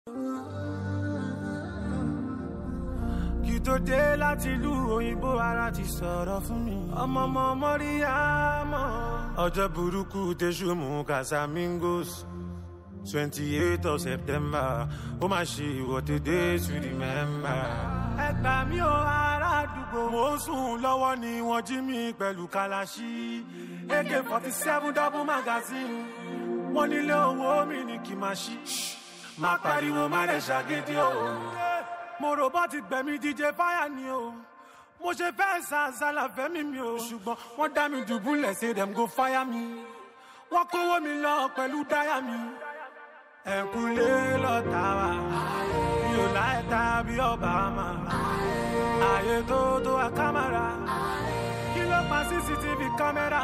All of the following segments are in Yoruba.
tó dé láti ìlú òyìnbó ara ti sọ̀rọ̀ fún mi. ọmọ Mọ́ríyámọ̀. ọjọ́ burúkú tẹ̀sù mú Casamigos. 28th of September. ó máa ṣe ìwọ́de days to remember. ẹ gbà mí o ará àdúgbò. mo ń sùn lọ́wọ́ ni wọ́n jí mi pẹ̀lú kalaṣí. AK-47 double magazine. wọ́n nílé owó mi ní kí n máa ṣí. má pariwo má rẹ̀ ṣàgídí o. mo rò bọ́ ti gbẹ̀mí DJ Fire ni o. mo ṣe fẹ́ sàṣàlà fẹ́mi mi o. ṣùgbọ́n wọ́n dá mi dùbúlẹ̀ say dem go fire mi. wọ́n kówó mi lọ pẹ̀lú dáyà mi. ẹ̀kúnlé lọ́ta wa. mi ò láì ta bí Obama. ààyè tó tó a kámẹ́rà. kí ló pa CCTV kámẹ́rà.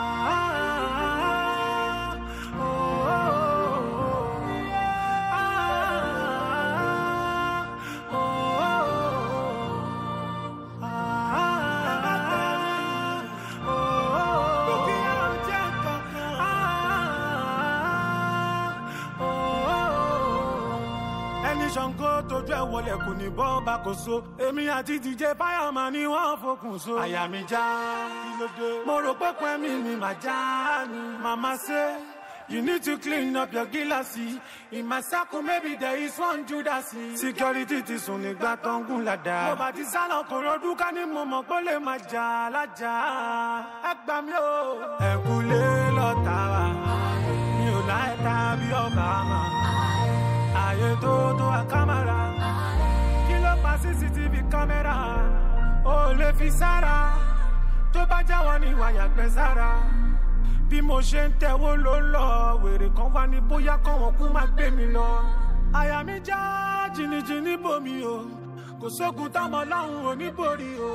Ṣàngó tójú ẹ̀ wọlé kò ní bọ́ bá kò so. èmi àti DJ Fireman ni wọ́n fokùn so. àyà mi já kílódé. mo rò pé pẹ́ẹ́mì mi mà já ni. mama say you need to clean up your gíláàsì. in my circle maybe there is one Judas. security ti sùn nígbà tó ń gún ládàá. mo bá ti sálọ kò rọdún ká ní mo mọ̀ pé lè máa jà lájà. ẹ gbà mí o. ẹ̀kúlé lọ́ta wa. mi ò láì ta bí Obama. ààyè tó tó a kámẹ́rà. kí ló pa CCTV kámẹ́rà. ó lè fi sára. tó bá jáwọ́ ní ìwà yàgbẹ́ sára. bí mo ṣe ń tẹ̀wó ló ń lọ. wèrè kan wá ní bóyá kọ́wọ́n kú máa gbé mi lọ. àyà mi já jìnnìjìnnì bomi o. kò sógun táwọn ọlọ́run ò ní borí o.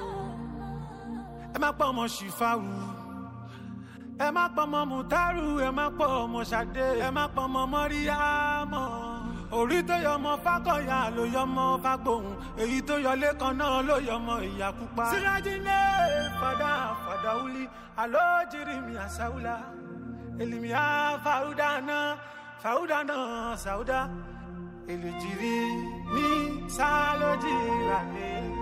ẹ má pọ̀ ọmọ Ṣìfàwù. ẹ má pọ̀ ọmọ Mùtárù. ẹ má pọ̀ ọmọ Ṣadé. ẹ má pọ̀ ọmọ Mọ́ríyámọ̀. orí tó yọ ọmọ Fákọ̀yà ló yọ ọmọ Fágbóhùn. èyí tó yọ Lẹ́kan náà ló yọ ọmọ Ìyá Pupa. Sirajine fadauli alojiri mi asaula. elimia faudana sauda. elejiri mi salojirane.